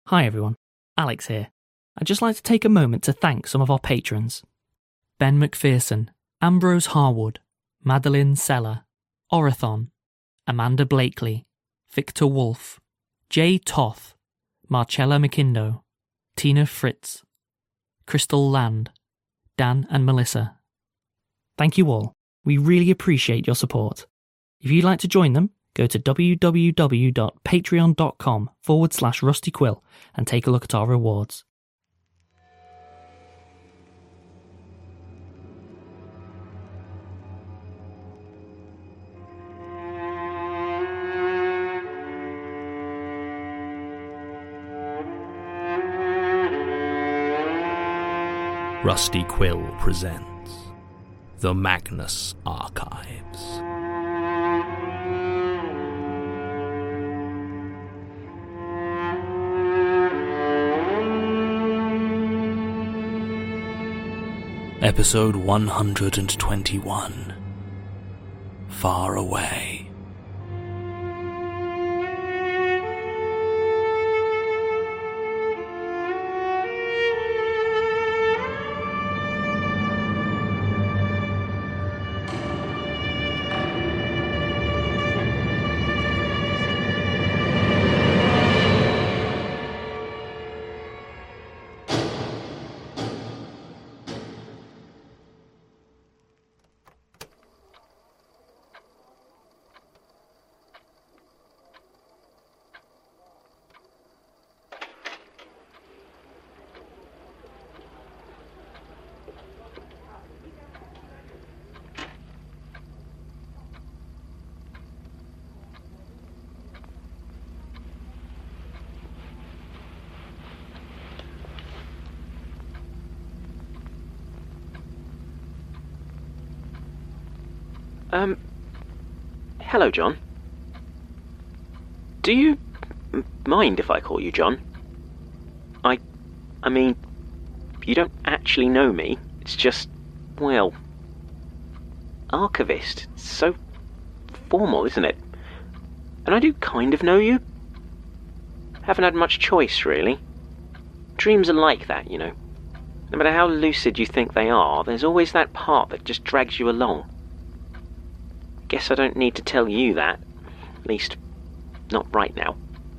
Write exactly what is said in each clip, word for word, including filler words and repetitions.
Hi everyone, Alex here. I'd just like to take a moment to thank some of our patrons. Ben McPherson, Ambrose Harwood, Madeline Seller, Orathon, Amanda Blakely, Victor Wolfe, Jay Toth, Marcella McIndo, Tina Fritz, Crystal Land, Dan and Melissa. Thank you all. We really appreciate your support. If you'd like to join them, go to www.patreon.com forward slash rustyquill and take a look at our rewards. Rusty Quill presents The Magnus Archives. Episode one hundred twenty-one. Far Away. Um, hello, John. Do you m- mind if I call you John? I, I mean, you don't actually know me. It's just, well, archivist. It's so formal, isn't it? And I do kind of know you. Haven't had much choice, really. Dreams are like that, you know. No matter how lucid you think they are, there's always that part that just drags you along. Guess I don't need to tell you that. At least, not right now.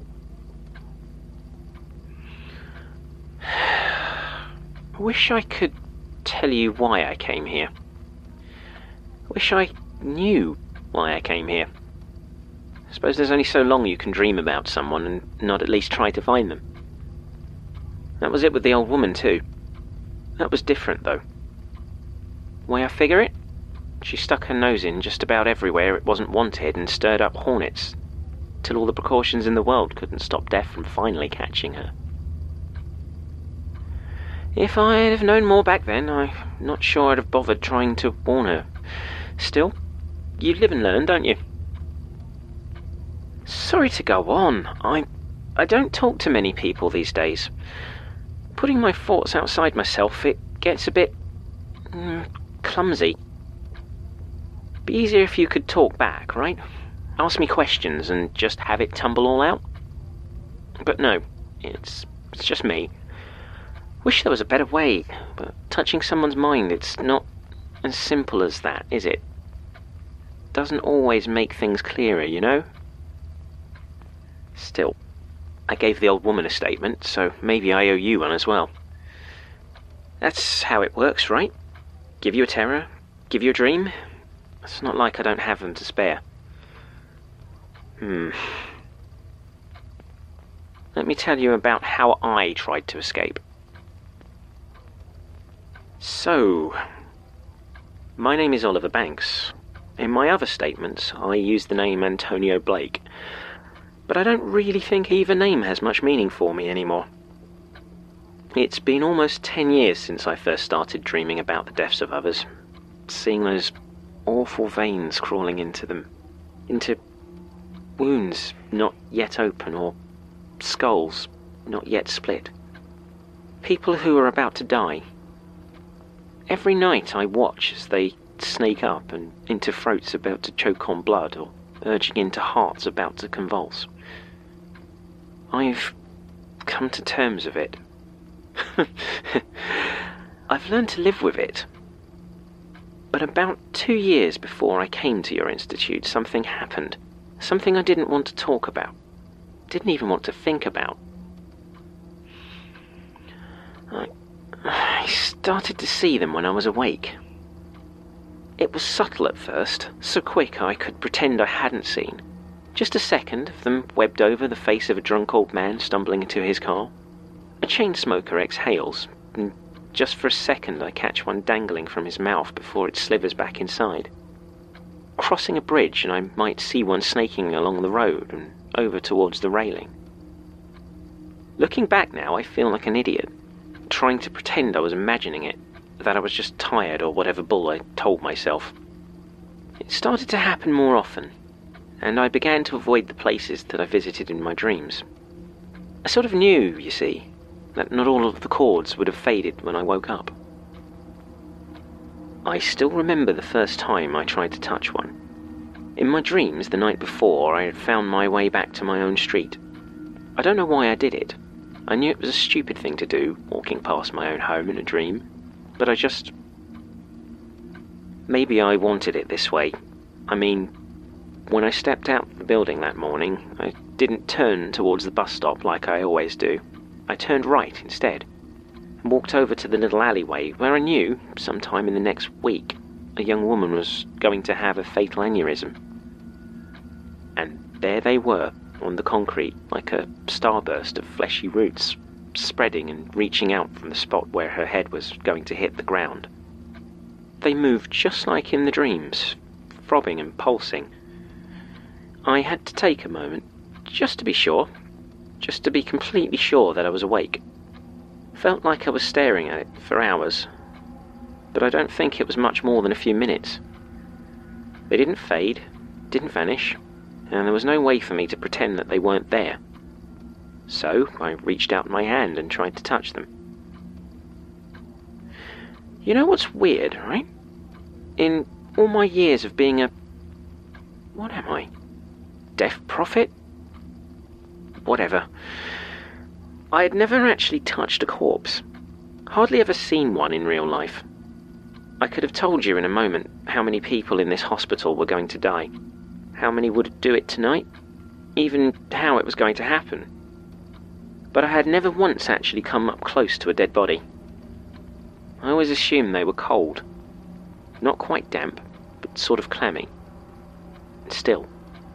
I wish I could tell you why I came here. I wish I knew why I came here. I suppose there's only so long you can dream about someone and not at least try to find them. That was it with the old woman too. That was different though. Way I figure it? She stuck her nose in just about everywhere it wasn't wanted and stirred up hornets, till all the precautions in the world couldn't stop death from finally catching her. If I'd have known more back then, I'm not sure I'd have bothered trying to warn her. Still, you live and learn, don't you? Sorry to go on. I, I don't talk to many people these days. Putting my thoughts outside myself, it gets a bit mm, clumsy. Be easier if you could talk back, right? Ask me questions and just have it tumble all out. But no, it's it's just me. Wish there was a better way, but touching someone's mind, it's not as simple as that, is it? Doesn't always make things clearer, you know? Still, I gave the old woman a statement, so maybe I owe you one as well. That's how it works, right? Give you a terror, give you a dream. It's not like I don't have them to spare. Hmm. Let me tell you about how I tried to escape. So, my name is Oliver Banks. In my other statements, I use the name Antonio Blake. But I don't really think either name has much meaning for me anymore. It's been almost ten years since I first started dreaming about the deaths of others. Seeing those awful veins crawling into them, into wounds not yet open or skulls not yet split. People who are about to die. Every night I watch as they snake up and into throats about to choke on blood or urging into hearts about to convulse. I've come to terms with it. I've learned to live with it. But about two years before I came to your institute, something happened. Something I didn't want to talk about. Didn't even want to think about. I, I started to see them when I was awake. It was subtle at first, so quick I could pretend I hadn't seen. Just a second of them webbed over the face of a drunk old man stumbling into his car. A chain smoker exhales, and just for a second I catch one dangling from his mouth before it slithers back inside. Crossing a bridge and I might see one snaking along the road and over towards the railing. Looking back now, I feel like an idiot, trying to pretend I was imagining it, that I was just tired or whatever bull I told myself. It started to happen more often, and I began to avoid the places that I visited in my dreams. I sort of knew, you see, that not all of the chords would have faded when I woke up. I still remember the first time I tried to touch one. In my dreams the night before, I had found my way back to my own street. I don't know why I did it. I knew it was a stupid thing to do, walking past my own home in a dream, but I just... Maybe I wanted it this way. I mean, when I stepped out of the building that morning, I didn't turn towards the bus stop like I always do. I turned right instead, and walked over to the little alleyway where I knew, sometime in the next week, a young woman was going to have a fatal aneurysm. And there they were, on the concrete, like a starburst of fleshy roots, spreading and reaching out from the spot where her head was going to hit the ground. They moved just like in the dreams, throbbing and pulsing. I had to take a moment, just to be sure, just to be completely sure that I was awake. Felt like I was staring at it for hours, but I don't think it was much more than a few minutes. They didn't fade, didn't vanish, and there was no way for me to pretend that they weren't there. So I reached out my hand and tried to touch them. You know what's weird, right? In all my years of being a... What am I? Deaf prophet? Whatever. I had never actually touched a corpse. Hardly ever seen one in real life. I could have told you in a moment how many people in this hospital were going to die. How many would do it tonight. Even how it was going to happen. But I had never once actually come up close to a dead body. I always assumed they were cold. Not quite damp, but sort of clammy. Still.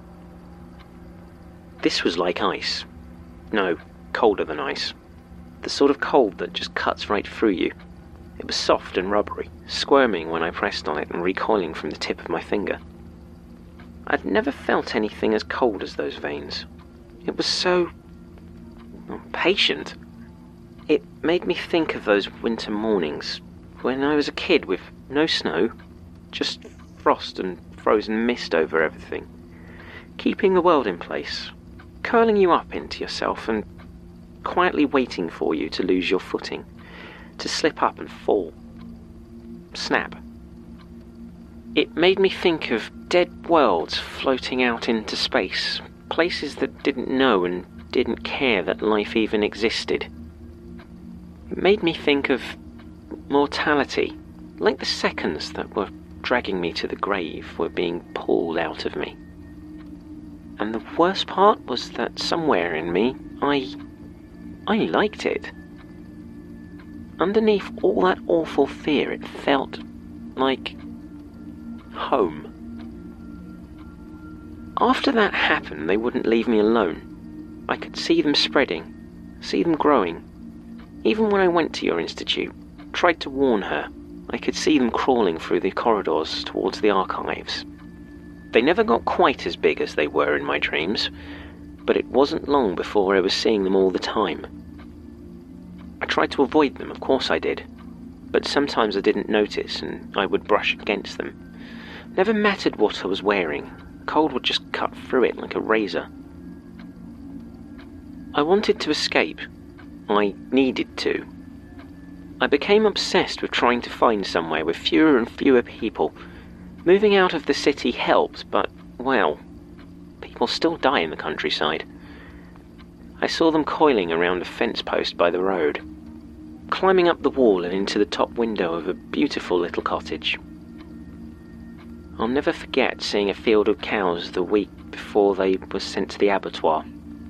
This was like ice. No, colder than ice. The sort of cold that just cuts right through you. It was soft and rubbery, squirming when I pressed on it and recoiling from the tip of my finger. I'd never felt anything as cold as those veins. It was so... patient. It made me think of those winter mornings when I was a kid with no snow, just frost and frozen mist over everything, keeping the world in place, curling you up into yourself and quietly waiting for you to lose your footing, to slip up and fall. Snap. It made me think of dead worlds floating out into space, places that didn't know and didn't care that life even existed. It made me think of mortality, like the seconds that were dragging me to the grave were being pulled out of me. And the worst part was that somewhere in me, I... I liked it. Underneath all that awful fear, it felt like home. After that happened, they wouldn't leave me alone. I could see them spreading, see them growing. Even when I went to your institute, tried to warn her, I could see them crawling through the corridors towards the archives. They never got quite as big as they were in my dreams, but it wasn't long before I was seeing them all the time. I tried to avoid them, of course I did, but sometimes I didn't notice and I would brush against them. Never mattered what I was wearing, cold would just cut through it like a razor. I wanted to escape. I needed to. I became obsessed with trying to find somewhere with fewer and fewer people. Moving out of the city helped, but, well, people still die in the countryside. I saw them coiling around a fence post by the road, climbing up the wall and into the top window of a beautiful little cottage. I'll never forget seeing a field of cows the week before they were sent to the abattoir.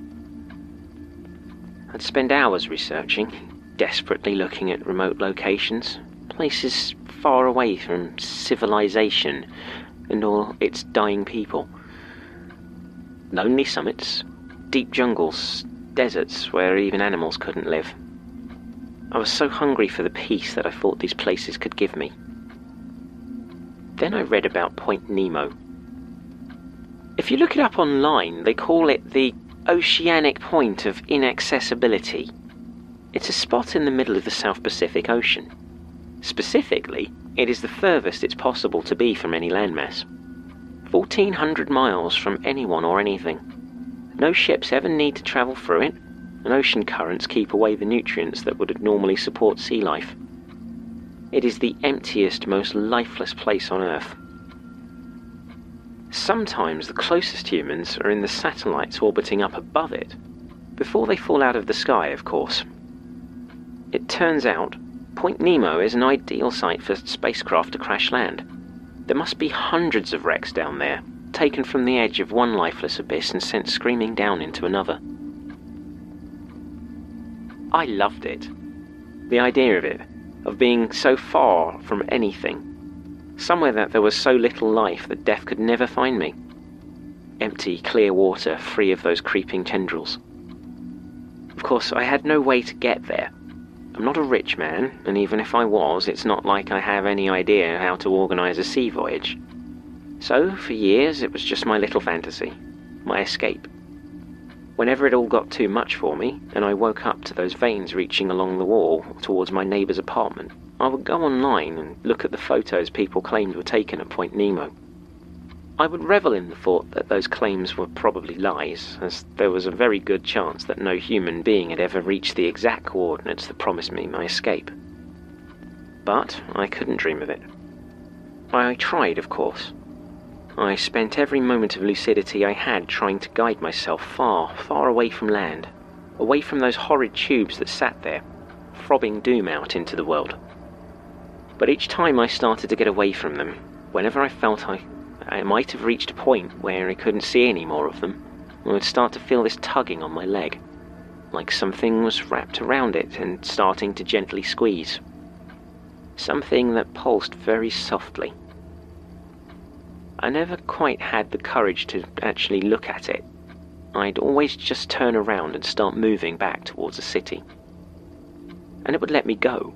I'd spend hours researching, desperately looking at remote locations, places far away from civilization and all its dying people. Lonely summits, deep jungles, deserts where even animals couldn't live. I was so hungry for the peace that I thought these places could give me. Then I read about Point Nemo. If you look it up online, they call it the Oceanic Point of Inaccessibility. It's a spot in the middle of the South Pacific Ocean. Specifically, it is the furthest it's possible to be from any landmass. fourteen hundred miles from anyone or anything. No ships ever need to travel through it, and ocean currents keep away the nutrients that would normally support sea life. It is the emptiest, most lifeless place on Earth. Sometimes the closest humans are in the satellites orbiting up above it, before they fall out of the sky, of course. It turns out, Point Nemo is an ideal site for spacecraft to crash land. There must be hundreds of wrecks down there, taken from the edge of one lifeless abyss and sent screaming down into another. I loved it. The idea of it, of being so far from anything. Somewhere that there was so little life that death could never find me. Empty, clear water, free of those creeping tendrils. Of course, I had no way to get there. I'm not a rich man, and even if I was, it's not like I have any idea how to organise a sea voyage. So, for years, it was just my little fantasy, my escape. Whenever it all got too much for me, and I woke up to those veins reaching along the wall towards my neighbour's apartment, I would go online and look at the photos people claimed were taken at Point Nemo. I would revel in the thought that those claims were probably lies, as there was a very good chance that no human being had ever reached the exact coordinates that promised me my escape. But I couldn't dream of it. I tried, of course. I spent every moment of lucidity I had trying to guide myself far, far away from land, away from those horrid tubes that sat there, throbbing doom out into the world. But each time I started to get away from them, whenever I felt I, I might have reached a point where I couldn't see any more of them, I would start to feel this tugging on my leg, like something was wrapped around it and starting to gently squeeze. Something that pulsed very softly. I never quite had the courage to actually look at it. I'd always just turn around and start moving back towards the city. And it would let me go.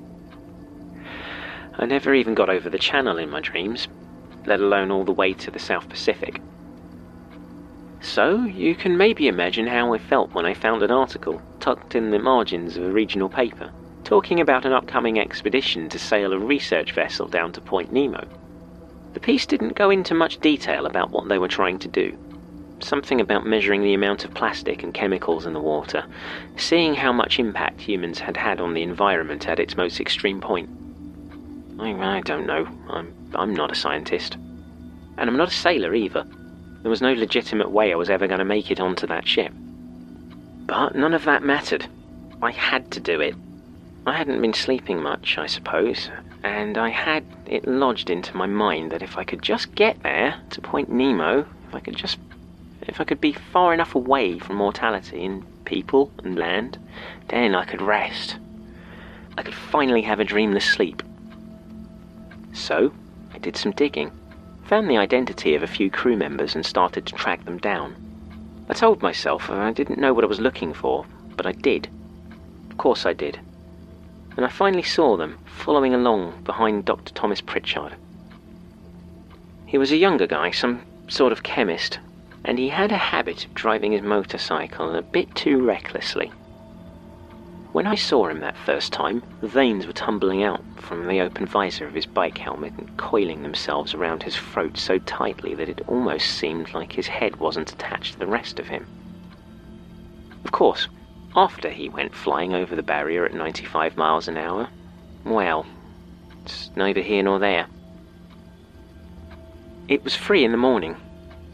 I never even got over the channel in my dreams, let alone all the way to the South Pacific. So, you can maybe imagine how I felt when I found an article tucked in the margins of a regional paper, talking about an upcoming expedition to sail a research vessel down to Point Nemo. The piece didn't go into much detail about what they were trying to do. Something about measuring the amount of plastic and chemicals in the water, seeing how much impact humans had had on the environment at its most extreme point. I, I don't know. I'm, I'm not a scientist. And I'm not a sailor either. There was no legitimate way I was ever going to make it onto that ship. But none of that mattered. I had to do it. I hadn't been sleeping much, I suppose, and I had it lodged into my mind that if I could just get there, to Point Nemo, if I could just... if I could be far enough away from mortality and people and land, then I could rest. I could finally have a dreamless sleep. So, I did some digging, found the identity of a few crew members and started to track them down. I told myself I didn't know what I was looking for, but I did. Of course I did. And I finally saw them, following along behind Doctor Thomas Pritchard. He was a younger guy, some sort of chemist, and he had a habit of driving his motorcycle a bit too recklessly. When I saw him that first time, the veins were tumbling out from the open visor of his bike helmet and coiling themselves around his throat so tightly that it almost seemed like his head wasn't attached to the rest of him. Of course, after he went flying over the barrier at ninety-five miles an hour, well, it's neither here nor there. It was three in the morning.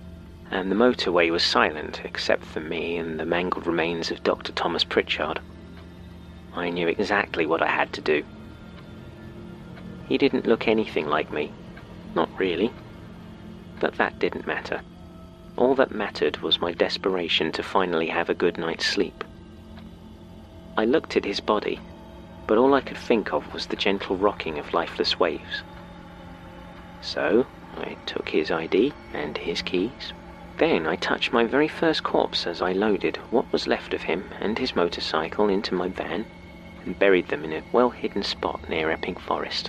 and the motorway was silent except for me and the mangled remains of Doctor Thomas Pritchard. I knew exactly what I had to do. He didn't look anything like me. Not really. But that didn't matter. All that mattered was my desperation to finally have a good night's sleep. I looked at his body, but all I could think of was the gentle rocking of lifeless waves. So, I took his I D and his keys. Then I touched my very first corpse as I loaded what was left of him and his motorcycle into my van and buried them in a well-hidden spot near Epping Forest.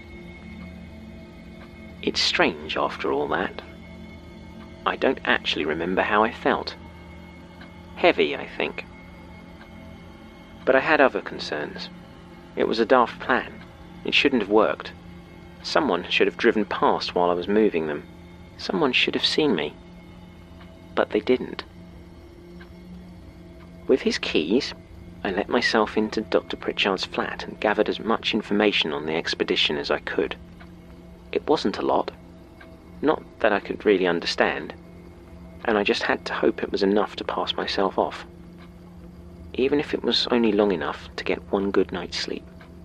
It's strange after all that. I don't actually remember how I felt. Heavy, I think. But I had other concerns. It was a daft plan. It shouldn't have worked. Someone should have driven past while I was moving them. Someone should have seen me. But they didn't. With his keys, I let myself into Doctor Pritchard's flat and gathered as much information on the expedition as I could. It wasn't a lot. Not that I could really understand, and I just had to hope it was enough to pass myself off. Even if it was only long enough to get one good night's sleep.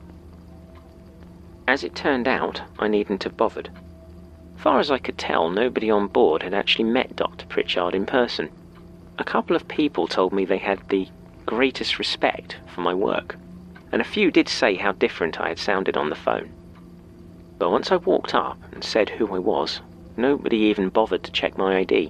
As it turned out, I needn't have bothered. Far as I could tell, nobody on board had actually met Doctor Pritchard in person. A couple of people told me they had the greatest respect for my work, and a few did say how different I had sounded on the phone. But once I walked up and said who I was, nobody even bothered to check my I D.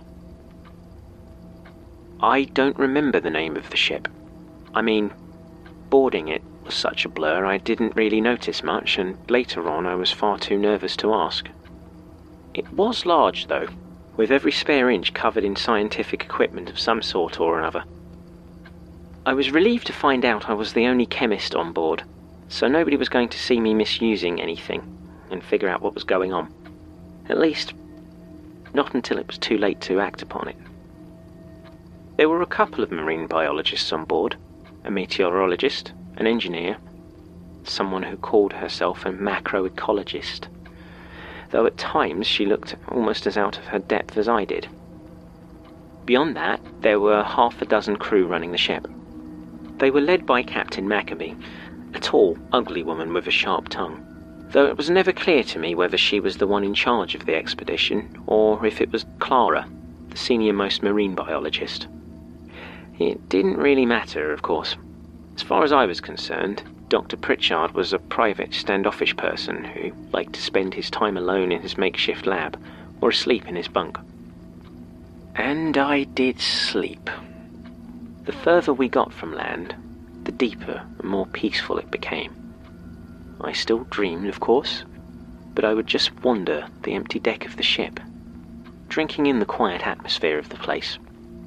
I don't remember the name of the ship. I mean, boarding it was such a blur I didn't really notice much, and later on I was far too nervous to ask. It was large, though, with every spare inch covered in scientific equipment of some sort or another. I was relieved to find out I was the only chemist on board, so nobody was going to see me misusing anything and figure out what was going on. At least, not until it was too late to act upon it. There were a couple of marine biologists on board, a meteorologist, an engineer, someone who called herself a macroecologist, though at times she looked almost as out of her depth as I did. Beyond that, there were half a dozen crew running the ship. They were led by Captain Maccabee, a tall, ugly woman with a sharp tongue, though it was never clear to me whether she was the one in charge of the expedition, or if it was Clara, the senior-most marine biologist. It didn't really matter, of course. As far as I was concerned, Doctor Pritchard was a private, standoffish person who liked to spend his time alone in his makeshift lab, or asleep in his bunk. And I did sleep. The further we got from land, the deeper and more peaceful it became. I still dreamed, of course, but I would just wander the empty deck of the ship, drinking in the quiet atmosphere of the place.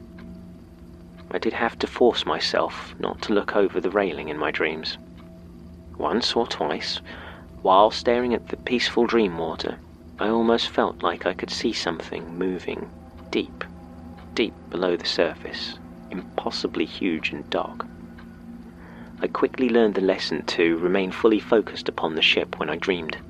I did have to force myself not to look over the railing in my dreams. Once or twice, while staring at the peaceful dream water, I almost felt like I could see something moving deep, deep below the surface, impossibly huge and dark. I quickly learned the lesson to remain fully focused upon the ship when I dreamed.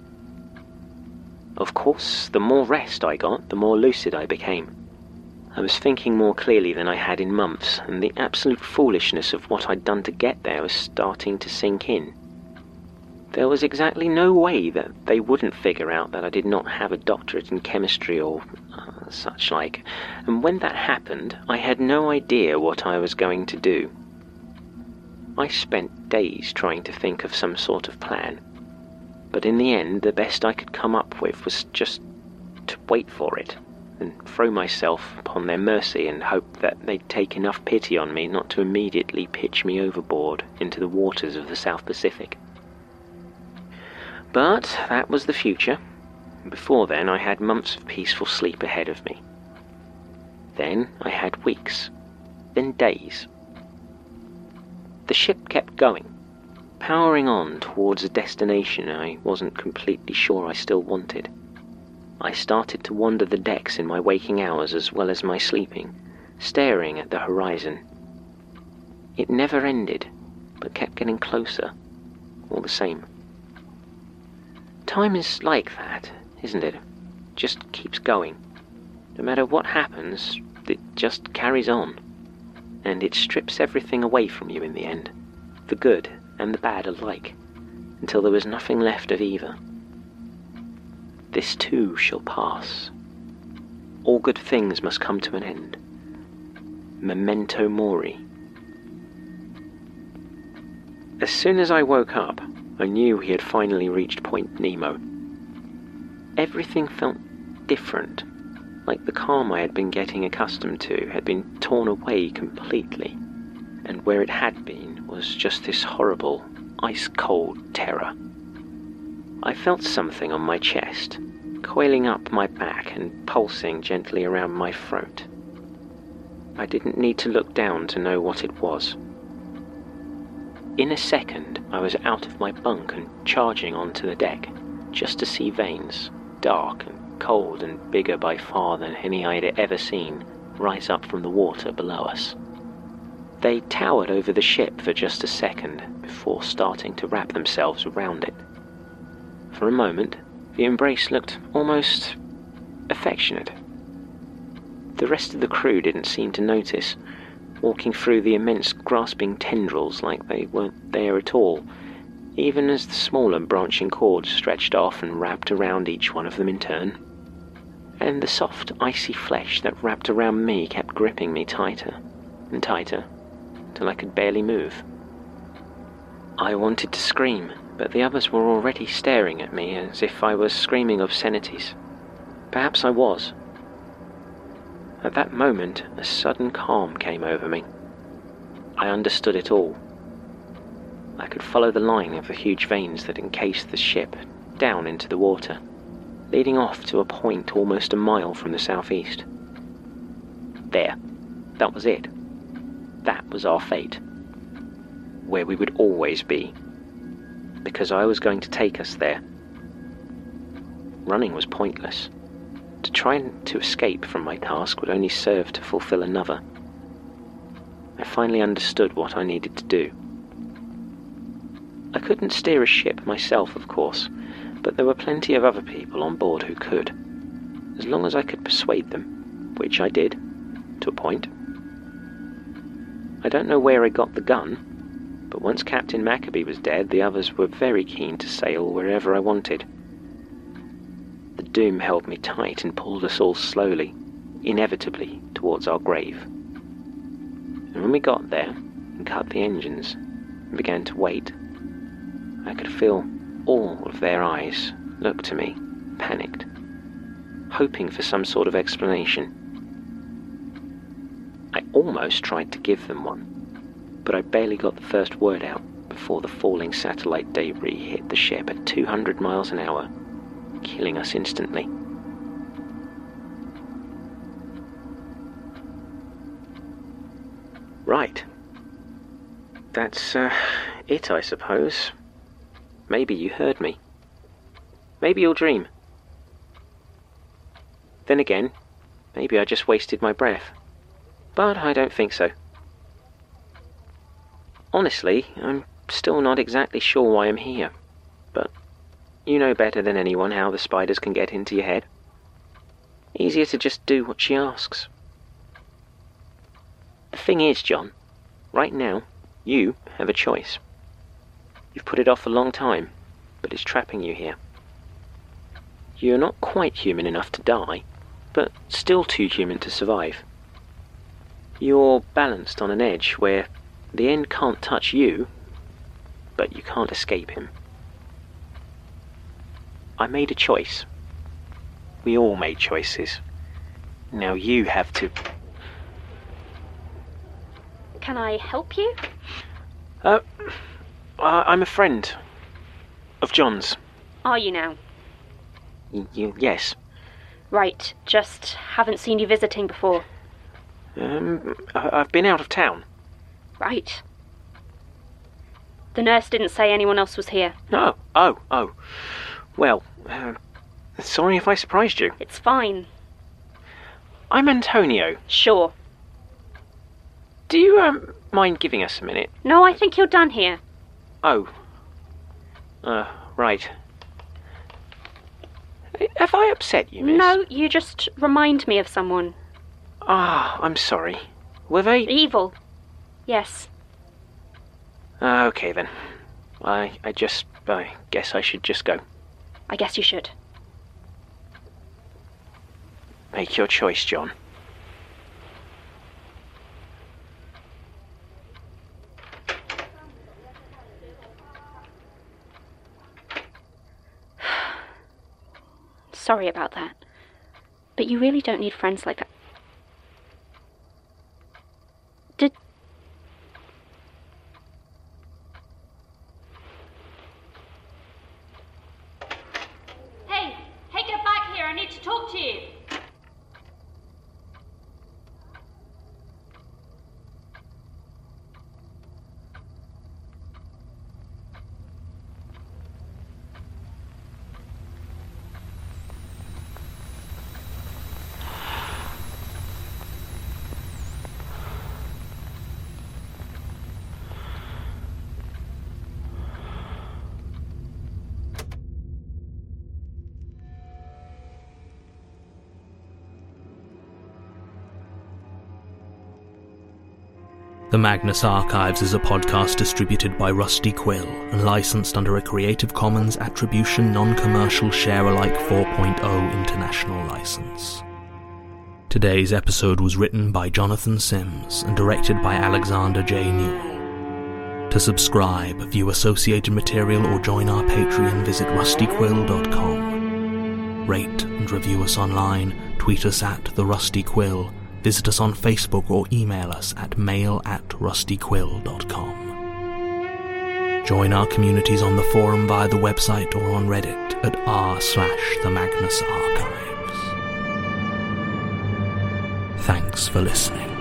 Of course, the more rest I got, the more lucid I became. I was thinking more clearly than I had in months, and the absolute foolishness of what I'd done to get there was starting to sink in. There was exactly no way that they wouldn't figure out that I did not have a doctorate in chemistry or uh, such like, and when that happened, I had no idea what I was going to do. I spent days trying to think of some sort of plan, but in the end the best I could come up with was just to wait for it, and throw myself upon their mercy and hope that they'd take enough pity on me not to immediately pitch me overboard into the waters of the South Pacific. But that was the future. Before then I had months of peaceful sleep ahead of me. Then I had weeks, then days. The ship kept going, powering on towards a destination I wasn't completely sure I still wanted. I started to wander the decks in my waking hours as well as my sleeping, staring at the horizon. It never ended, but kept getting closer, all the same. Time is like that, isn't it? Just keeps going. No matter what happens, it just carries on. And it strips everything away from you in the end, the good and the bad alike, until there was nothing left of either. This too shall pass. All good things must come to an end. Memento mori. As soon as I woke up, I knew we had finally reached Point Nemo. Everything felt different, like the calm I had been getting accustomed to had been torn away completely, and where it had been was just this horrible, ice-cold terror. I felt something on my chest, coiling up my back and pulsing gently around my throat. I didn't need to look down to know what it was. In a second, I was out of my bunk and charging onto the deck, just to see veins, dark and cold and bigger by far than any I had ever seen, rise up from the water below us. They towered over the ship for just a second before starting to wrap themselves around it. For a moment, the embrace looked almost affectionate. The rest of the crew didn't seem to notice, walking through the immense grasping tendrils like they weren't there at all, even as the smaller branching cords stretched off and wrapped around each one of them in turn. And the soft, icy flesh that wrapped around me kept gripping me tighter and tighter, till I could barely move. I wanted to scream, but the others were already staring at me as if I was screaming obscenities. Perhaps I was. At that moment, a sudden calm came over me. I understood it all. I could follow the line of the huge veins that encased the ship down into the water, leading off to a point almost a mile from the southeast. There. That was it. That was our fate. Where we would always be. Because I was going to take us there. Running was pointless. To try to escape from my task would only serve to fulfill another. I finally understood what I needed to do. I couldn't steer a ship myself, of course, but there were plenty of other people on board who could, as long as I could persuade them, which I did, to a point. I don't know where I got the gun, but once Captain Maccabee was dead, the others were very keen to sail wherever I wanted. The doom held me tight and pulled us all slowly, inevitably, towards our grave. And when we got there and cut the engines and began to wait, I could feel all of their eyes look to me, panicked, hoping for some sort of explanation. I almost tried to give them one, but I barely got the first word out before the falling satellite debris hit the ship at two hundred miles an hour, killing us instantly. Right. That's, uh, it, I suppose. Maybe you heard me. Maybe you'll dream. Then again, maybe I just wasted my breath. But I don't think so. Honestly, I'm still not exactly sure why I'm here. But you know better than anyone how the spiders can get into your head. Easier to just do what she asks. The thing is, John, right now, you have a choice. You've put it off a long time, but it's trapping you here. You're not quite human enough to die, but still too human to survive. You're balanced on an edge where the end can't touch you, but you can't escape him. I made a choice. We all made choices. Now you have to... Can I help you? Uh, I'm a friend of John's. Are you now? Y- y- yes. Right, just haven't seen you visiting before. Um, I- I've been out of town. Right. The nurse didn't say anyone else was here. Oh, oh, oh. Well, uh, sorry if I surprised you. It's fine. I'm Antonio. Sure. Do you, um, mind giving us a minute? No, I think you're done here. Oh. Uh, right. Have I upset you, miss? No, you just remind me of someone. Ah, I'm sorry. Were they... Evil. Yes. Ah, okay then. I, I just... I guess I should just go. I guess you should. Make your choice, John. Sorry about that. But you really don't need friends like that. Did... Hey! Hey, get back here! I need to talk to you! The Magnus Archives is a podcast distributed by Rusty Quill and licensed under a Creative Commons Attribution Non-Commercial Share-alike four point oh International License. Today's episode was written by Jonathan Sims and directed by Alexander J. Newell. To subscribe, view associated material or join our Patreon, visit rusty quill dot com. Rate and review us online, tweet us at The Rusty Quill, visit us on Facebook or email us at mail at rusty quill dot com. Join our communities on the forum via the website or on Reddit at r slash the Magnus Archives. Thanks for listening.